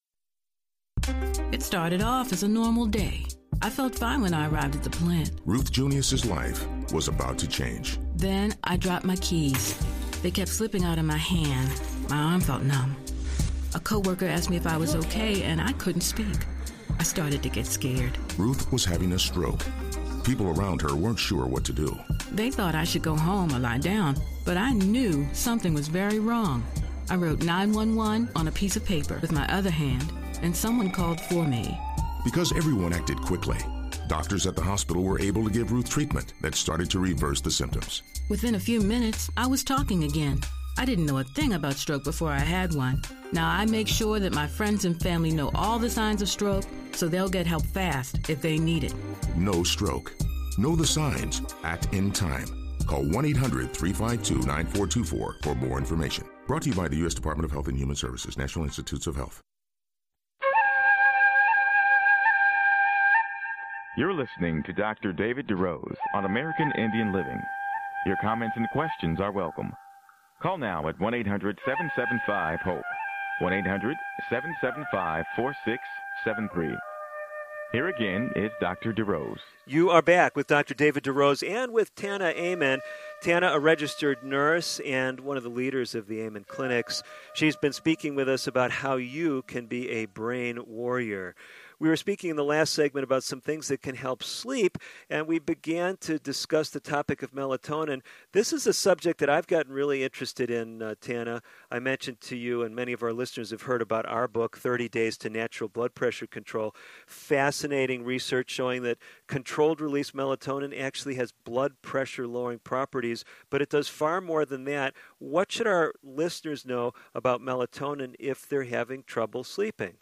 It started off as a normal day. I felt fine when I arrived at the plant. Ruth Junius's life was about to change. Then I dropped my keys. They kept slipping out of my hand. My arm felt numb. A coworker asked me if I was okay, and I couldn't speak. I started to get scared. Ruth was having a stroke. People around her weren't sure what to do. They thought I should go home or lie down, but I knew something was very wrong. I wrote nine one one on a piece of paper with my other hand, and someone called for me. Because everyone acted quickly, doctors at the hospital were able to give Ruth treatment that started to reverse the symptoms. Within a few minutes, I was talking again. I didn't know a thing about stroke before I had one. Now I make sure that my friends and family know all the signs of stroke so they'll get help fast if they need it. No stroke. Know the signs. Act in time. Call one eight hundred three five two nine four two four for more information. Brought to you by the U S Department of Health and Human Services, National Institutes of Health. You're listening to Doctor David DeRose on American Indian Living. Your comments and questions are welcome. Call now at one eight hundred seven seven five HOPE, one eight hundred seven seven five four six seven three. Here again is Doctor DeRose. You are back with Doctor David DeRose and with Tana Amen. Tana, a registered nurse and one of the leaders of the Amen Clinics. She's been speaking with us about how you can be a brain warrior. We were speaking in the last segment about some things that can help sleep, and we began to discuss the topic of melatonin. This is a subject that I've gotten really interested in, uh, Tana. I mentioned to you, and many of our listeners have heard about our book, thirty days to Natural Blood Pressure Control. Fascinating research showing that controlled-release melatonin actually has blood pressure-lowering properties, but it does far more than that. What should our listeners know about melatonin if they're having trouble sleeping?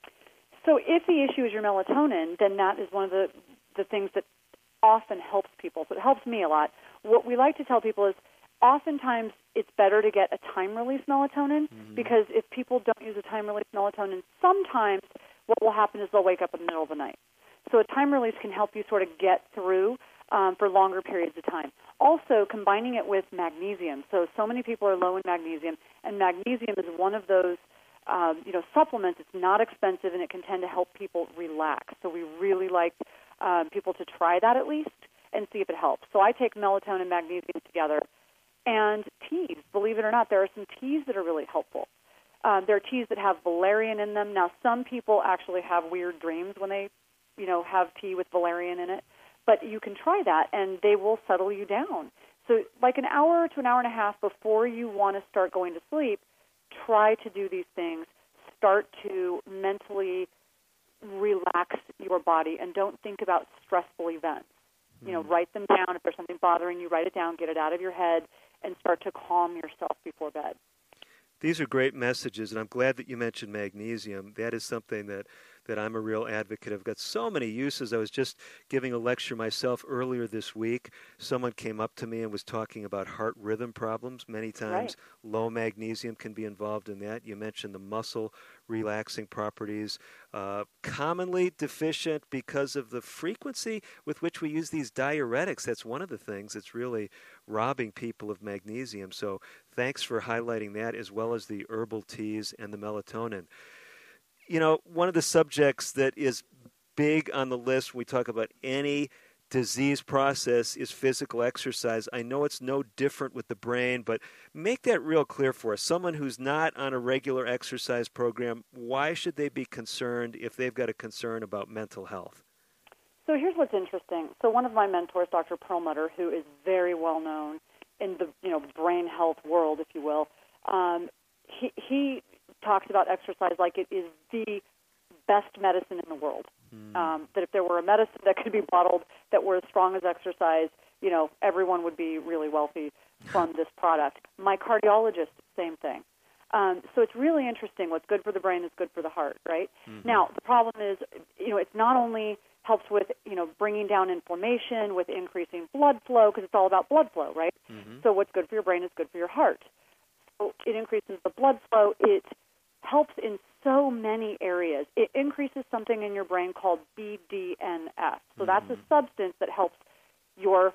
So if the issue is your melatonin, then that is one of the, the things that often helps people. So it helps me a lot. What we like to tell people is oftentimes it's better to get a time-release melatonin mm-hmm. because if people don't use a time-release melatonin, sometimes what will happen is they'll wake up in the middle of the night. So a time-release can help you sort of get through um, for longer periods of time. Also, combining it with magnesium. So, so many people are low in magnesium, and magnesium is one of those Um, you know, supplements. It's not expensive, and it can tend to help people relax. So we really like um, people to try that at least and see if it helps. So I take melatonin and magnesium together. And teas, believe it or not, there are some teas that are really helpful. Um, there are teas that have valerian in them. Now, some people actually have weird dreams when they, you know, have tea with valerian in it. But you can try that, and they will settle you down. So like an hour to an hour and a half before you want to start going to sleep, try to do these things. Start to mentally relax your body and don't think about stressful events. You know, write them down. If there's something bothering you, write it down, get it out of your head, and start to calm yourself before bed. These are great messages, and I'm glad that you mentioned magnesium. That is something that, that I'm a real advocate of. I've got so many uses. I was just giving a lecture myself earlier this week. Someone came up to me and was talking about heart rhythm problems. Many times right. low magnesium can be involved in that. You mentioned the muscle relaxing properties. Uh, commonly deficient because of the frequency with which we use these diuretics. That's one of the things that's really robbing people of magnesium. So thanks for highlighting that, as well as the herbal teas and the melatonin. You know, one of the subjects that is big on the list when we talk about any disease process is physical exercise. I know it's no different with the brain, but make that real clear for us. Someone who's not on a regular exercise program, why should they be concerned if they've got a concern about mental health? So here's what's interesting. So one of my mentors, Doctor Perlmutter, who is very well known in the you know brain health world, if you will, um, he, he talks about exercise like it is the best medicine in the world. Mm. Um, that if there were a medicine that could be bottled that were as strong as exercise, you know, everyone would be really wealthy from this product. My cardiologist, same thing. Um, so it's really interesting. What's good for the brain is good for the heart, right? Mm-hmm. Now, the problem is, you know, it's not only helps with, you know, bringing down inflammation, with increasing blood flow, because it's all about blood flow, right? Mm-hmm. So what's good for your brain is good for your heart. So it increases the blood flow. It helps in so many areas. It increases something in your brain called B D N F. So mm-hmm. that's a substance that helps your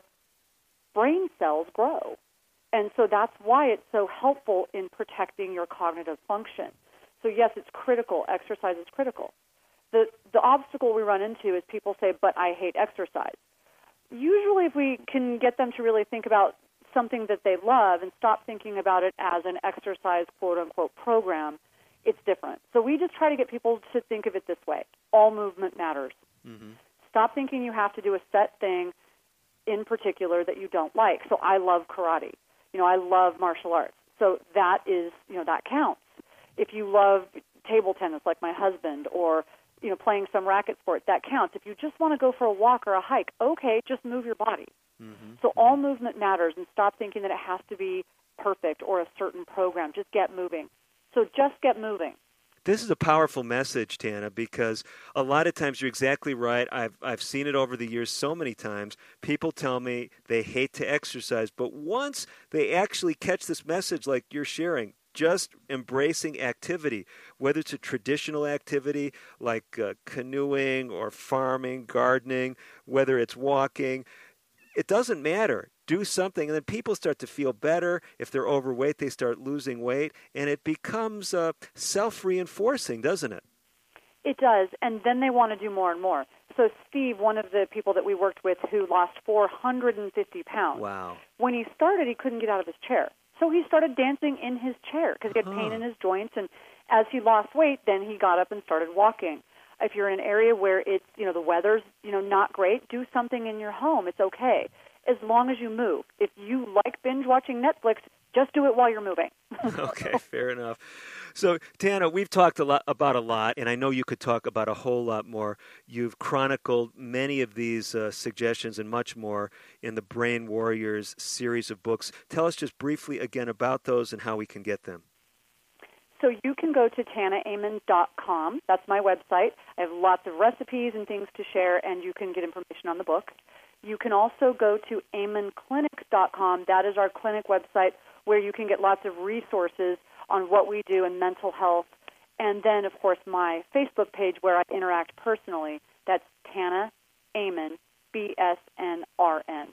brain cells grow. And so that's why it's so helpful in protecting your cognitive function. So yes, it's critical. Exercise is critical. The the obstacle we run into is people say, but I hate exercise. Usually if we can get them to really think about something that they love and stop thinking about it as an exercise, quote-unquote, program, it's different. So we just try to get people to think of it this way. All movement matters. Mm-hmm. Stop thinking you have to do a set thing in particular that you don't like. So I love karate. You know, I love martial arts. So that is, you know, that counts. If you love table tennis like my husband, or, you know, playing some racket sport, that counts. If you just want to go for a walk or a hike, okay, just move your body. Mm-hmm. So all movement matters, and stop thinking that it has to be perfect or a certain program. Just get moving. So just get moving. This is a powerful message, Tana, because a lot of times you're exactly right. I've I've seen it over the years so many times. People tell me they hate to exercise, but once they actually catch this message like you're sharing, just embracing activity, whether it's a traditional activity like uh, canoeing or farming, gardening, whether it's walking, it doesn't matter. Do something, and then people start to feel better. If they're overweight, they start losing weight, and it becomes uh, self-reinforcing, doesn't it? It does, and then they want to do more and more. So Steve, one of the people that we worked with who lost four hundred fifty pounds, wow. when he started, he couldn't get out of his chair. So he started dancing in his chair because he had pain in his joints, and as he lost weight, then he got up and started walking. If you're in an area where it's, you know, the weather's, you know, not great, do something in your home. It's okay, as long as you move. If you like binge watching Netflix, just do it while you're moving. Okay, fair enough. So, Tana, we've talked a lot about a lot, and I know you could talk about a whole lot more. You've chronicled many of these uh, suggestions and much more in the Brain Warriors series of books. Tell us just briefly again about those and how we can get them. So you can go to tana amen dot com. That's my website. I have lots of recipes and things to share, and you can get information on the book. You can also go to amen clinic dot com. That is our clinic website where you can get lots of resources on what we do in mental health. And then, of course, my Facebook page where I interact personally. That's Tana Amen, B S N R N.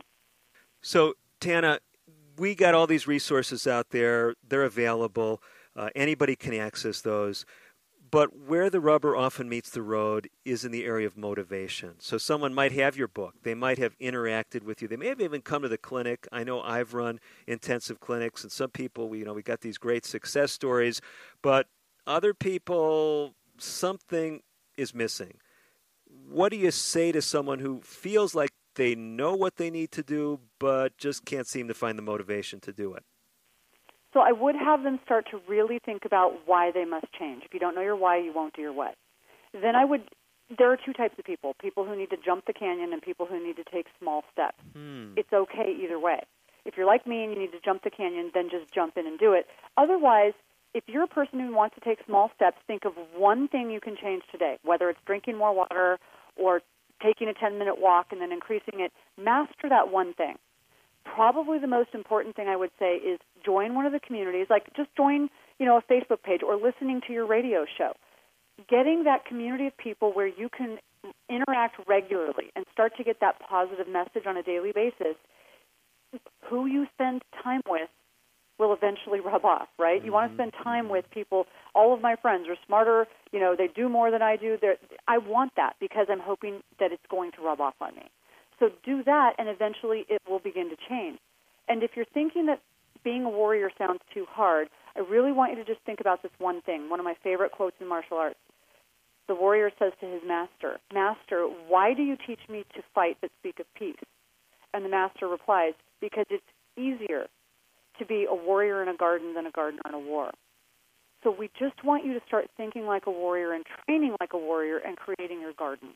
So, Tana, we got all these resources out there. They're available. Uh, anybody can access those. But where the rubber often meets the road is in the area of motivation. So someone might have your book. They might have interacted with you. They may have even come to the clinic. I know I've run intensive clinics, and some people, you know, we got these great success stories. But other people, something is missing. What do you say to someone who feels like they know what they need to do, but just can't seem to find the motivation to do it? So I would have them start to really think about why they must change. If you don't know your why, you won't do your what. Then I would, there are two types of people, people who need to jump the canyon and people who need to take small steps. Hmm. It's okay either way. If you're like me and you need to jump the canyon, then just jump in and do it. Otherwise, if you're a person who wants to take small steps, think of one thing you can change today, whether it's drinking more water or taking a ten-minute walk and then increasing it. Master that one thing. Probably the most important thing I would say is join one of the communities, like just join, you know, a Facebook page or listening to your radio show. Getting that community of people where you can interact regularly and start to get that positive message on a daily basis. Who you spend time with will eventually rub off, right? Mm-hmm. You want to spend time with people. All of my friends are smarter. You know, they do more than I do. They're, I want that because I'm hoping that it's going to rub off on me. So do that, and eventually it will begin to change. And if you're thinking that being a warrior sounds too hard, I really want you to just think about this one thing. One of my favorite quotes in martial arts. The warrior says to his master, "Master, why do you teach me to fight but speak of peace?" And the master replies, "Because it's easier to be a warrior in a garden than a gardener in a war." So we just want you to start thinking like a warrior and training like a warrior and creating your garden.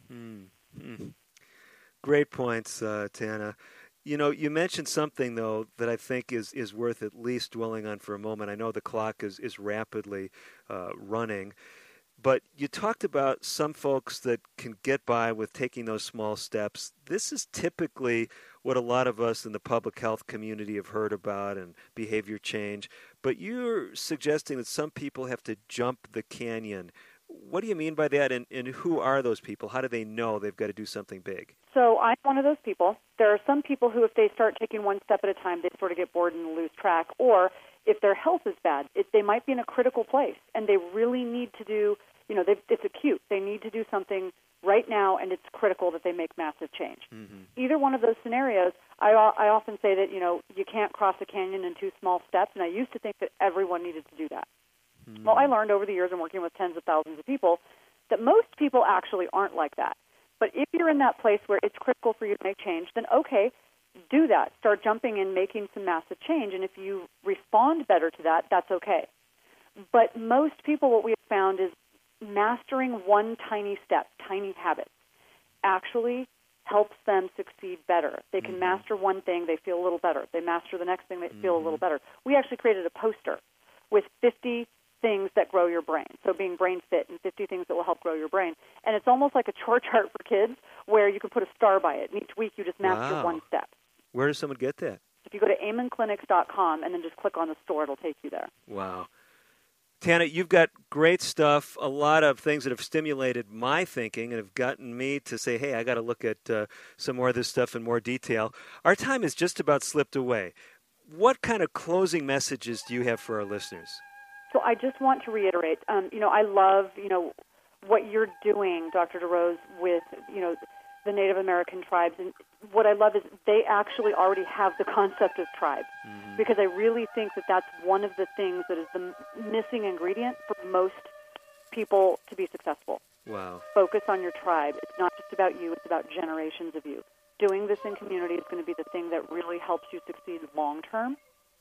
Mm-hmm. Great points, uh, Tana. You know, you mentioned something, though, that I think is, is worth at least dwelling on for a moment. I know the clock is, is rapidly uh, running, but you talked about some folks that can get by with taking those small steps. This is typically what a lot of us in the public health community have heard about and behavior change, but you're suggesting that some people have to jump the canyon. What do you mean by that, and, and who are those people? How do they know they've got to do something big? So I'm one of those people. There are some people who, if they start taking one step at a time, they sort of get bored and lose track. Or if their health is bad, it, they might be in a critical place, and they really need to do, you know, it's acute. They need to do something right now, and it's critical that they make massive change. Mm-hmm. Either one of those scenarios, I, I often say that, you know, you can't cross a canyon in two small steps, and I used to think that everyone needed to do that. Mm-hmm. Well, I learned over the years in working with tens of thousands of people that most people actually aren't like that. But if you're in that place where it's critical for you to make change, then okay, do that. Start jumping in, making some massive change, and if you respond better to that, that's okay. But most people, what we have found is mastering one tiny step, tiny habits, actually helps them succeed better. They can mm-hmm. master one thing, they feel a little better. They master the next thing, they mm-hmm. feel a little better. We actually created a poster with fifty things that grow your brain. So being brain fit and fifty things that will help grow your brain. And it's almost like a chore chart for kids where you can put a star by it. And each week you just master wow. one step. Where does someone get that? If you go to amen clinics dot com and then just click on the store, it'll take you there. Wow. Tana, you've got great stuff, a lot of things that have stimulated my thinking and have gotten me to say, hey, I got to look at uh, some more of this stuff in more detail. Our time has just about slipped away. What kind of closing messages do you have for our listeners? So I just want to reiterate, um, you know, I love, you know, what you're doing, Doctor DeRose, with, you know, the Native American tribes. And what I love is they actually already have the concept of tribe, mm-hmm. because I really think that that's one of the things that is the missing ingredient for most people to be successful. Wow. Focus on your tribe. It's not just about you, it's about generations of you. Doing this in community is going to be the thing that really helps you succeed long term.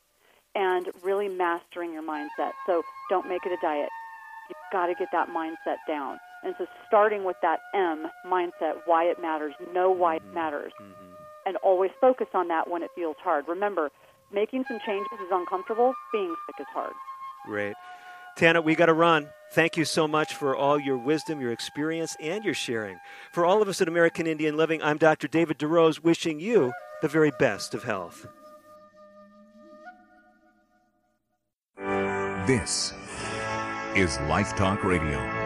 And really mastering your mindset. So don't make it a diet. You've got to get that mindset down. And so starting with that M, mindset, why it matters, know why mm-hmm. it matters, mm-hmm. and always focus on that when it feels hard. Remember, making some changes is uncomfortable. Being sick is hard. Great. Tana, we got to run. Thank you so much for all your wisdom, your experience, and your sharing. For all of us at American Indian Living, I'm Doctor David DeRose, wishing you the very best of health. This is Life Talk Radio.